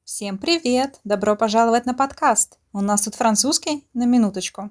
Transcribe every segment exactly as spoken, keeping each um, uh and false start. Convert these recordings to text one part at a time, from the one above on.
Всем привет! Добро пожаловать на подкаст. У нас тут французский на минуточку.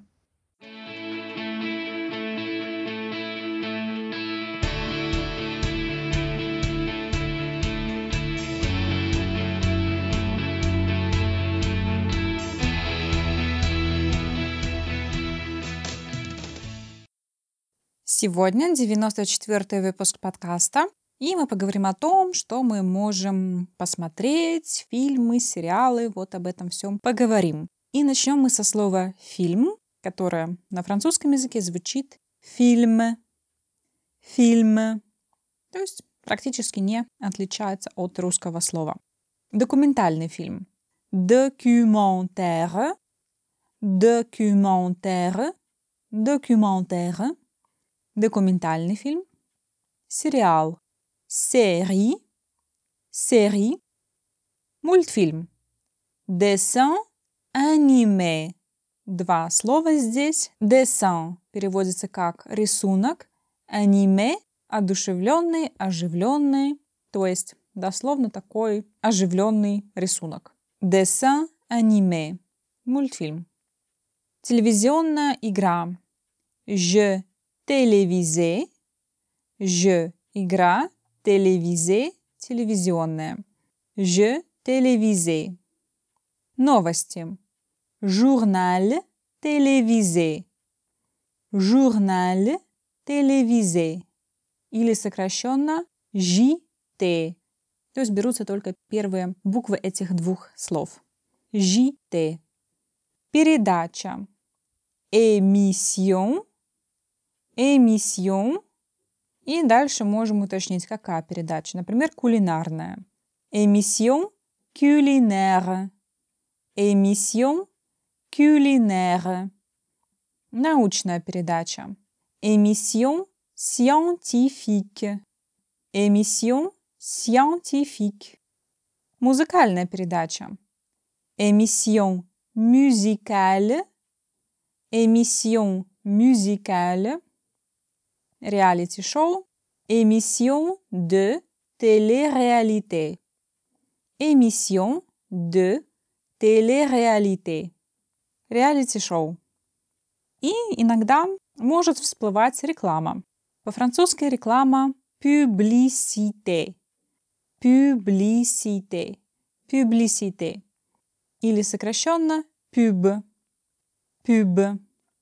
Сегодня девяносто четвёртый выпуск подкаста, и мы поговорим о том, что мы можем посмотреть, фильмы, сериалы, вот об этом всем поговорим. И начнем мы со слова «фильм», которое на французском языке звучит «фильм», «фильм», то есть практически не отличается от русского слова. Документальный фильм. Документаire, документаire, документаire. Документальный фильм. Сериал. Série, série. Мультфильм. Dessin animé. Два слова здесь. Dessin переводится как рисунок. Аниме – одушевленный, оживленный. То есть дословно такой оживленный рисунок. Dessin animé. Мультфильм. Телевизионная игра. Jeu télévisé. Jeu – игра. Télévisé – телевизионная. Jeu télévisé. Новости. Journal télévisé. Journal télévisé. Или сокращенно J T. То есть берутся только первые буквы этих двух слов. J T. Передача. Émission. Émission. И дальше можем уточнить, какая передача. Например, кулинарная. Émission culinaire. Émission culinaire. Научная передача. Émission scientifique. Émission scientifique. Музыкальная передача. Émission musicale. Émission musicale. Реалити-шоу. Émission de télé-réalité. Émission de télé-réalité. Реалити-шоу. И иногда может всплывать реклама. По-французски реклама publicité. Publicité. Publicité. Или сокращенно pub. Pub.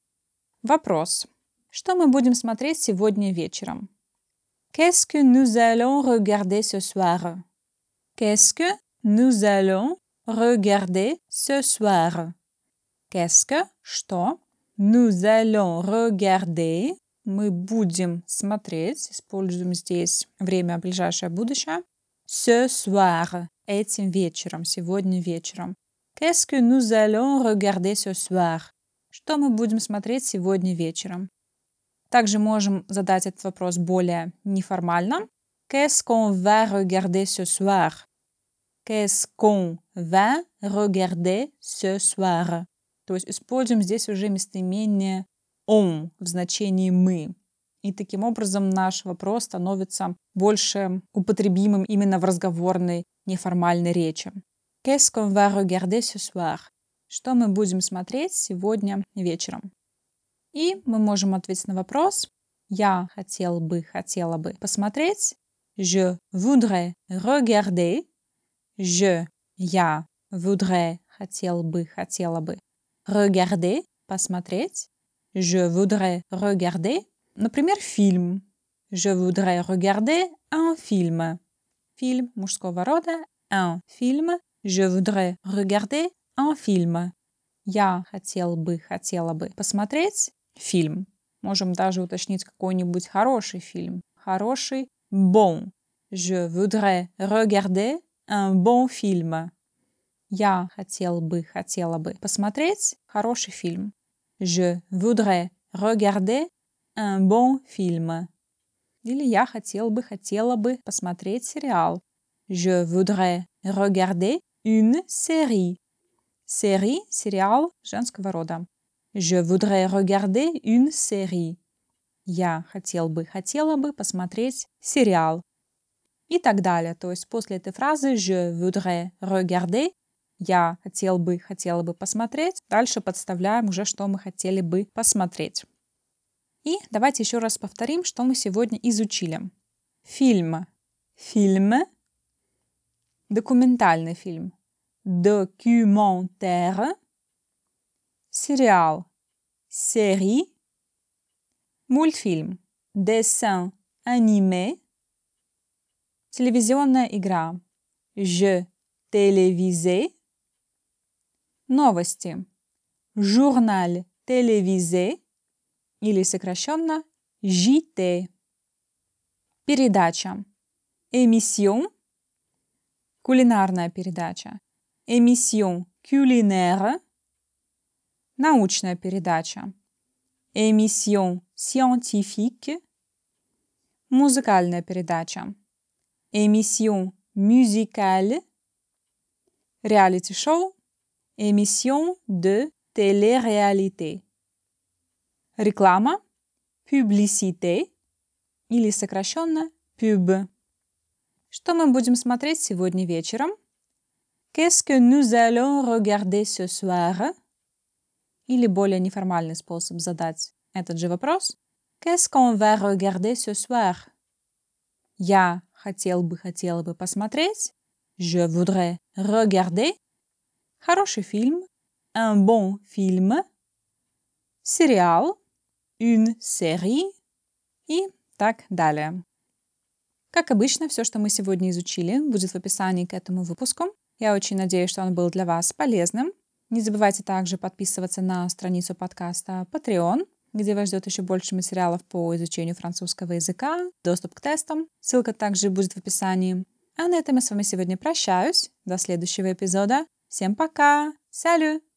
Вопрос. Что мы будем смотреть сегодня вечером? Qu'est-ce que nous allons regarder ce soir? Qu'est-ce que nous allons regarder ce soir? Qu'est-ce que, что? Nous allons regarder, мы будем смотреть, используем здесь время ближайшее будущее. Ce soir, этим вечером, сегодня вечером. Qu'est-ce que nous allons regarder ce soir? Что мы будем смотреть сегодня вечером? Также можем задать этот вопрос более неформально. Qu'est-ce qu'on va regarder ce soir? Qu'est-ce qu'on va regarder ce soir? То есть используем здесь уже местоимение on в значении мы. И таким образом наш вопрос становится больше употребимым именно в разговорной неформальной речи. Qu'est-ce qu'on va regarder ce soir? Что мы будем смотреть сегодня вечером? И мы можем ответить на вопрос. Я хотел бы, хотела бы посмотреть. Je voudrais regarder. Je, я, voudrais, хотел бы, хотела бы. Regarder, посмотреть. Je voudrais regarder. Например, фильм. Je voudrais regarder un film. Фильм мужского рода. Un film. Je voudrais regarder un film. Я хотел бы, хотела бы посмотреть фильм. Можем даже уточнить какой-нибудь хороший фильм. Хороший bon. Je voudrais regarder un bon film. Я хотел бы, хотела бы посмотреть хороший фильм. Je voudrais regarder un bon film. Или я хотел бы, хотела бы посмотреть сериал. Je voudrais regarder une série. Série – сериал женского рода. Je voudrais regarder une série. Я хотел бы, хотела бы посмотреть сериал. И так далее. То есть после этой фразы je voudrais regarder Я хотел бы, хотела бы посмотреть. Дальше подставляем уже, что мы хотели бы посмотреть. И давайте еще раз повторим, что мы сегодня изучили. Фильм. Фильм. Документальный фильм. Documentaire. Сериал. Série. Мультфильм. Dessin animé. Телевизионная игра. Jeu télévisé. Новости. Journal télévisé. Или сокращенно J T. Передача. Émission. Кулинарная передача. Émission culinaire. Научная передача. Émission scientifique. Музыкальная передача. Émission musicale. Реалити-шоу. Émission de télé-réalité. Реклама. Publicité. Или сокращенно pub. Что мы будем смотреть сегодня вечером? Qu'est-ce que nous allons regarder ce soir? Или более неформальный способ задать этот же вопрос. Qu'est-ce qu'on va regarder ce soir? Я хотел бы, хотела бы посмотреть. Je voudrais regarder. Хороший фильм. Un bon film. Сериал. Une série. И так далее. Как обычно, все, что мы сегодня изучили, будет в описании к этому выпуску. Я очень надеюсь, что он был для вас полезным. Не забывайте также подписываться на страницу подкаста Patreon, где вас ждет еще больше материалов по изучению французского языка, доступ к тестам. Ссылка также будет в описании. А на этом я с вами сегодня прощаюсь. До следующего эпизода. Всем пока! Салют!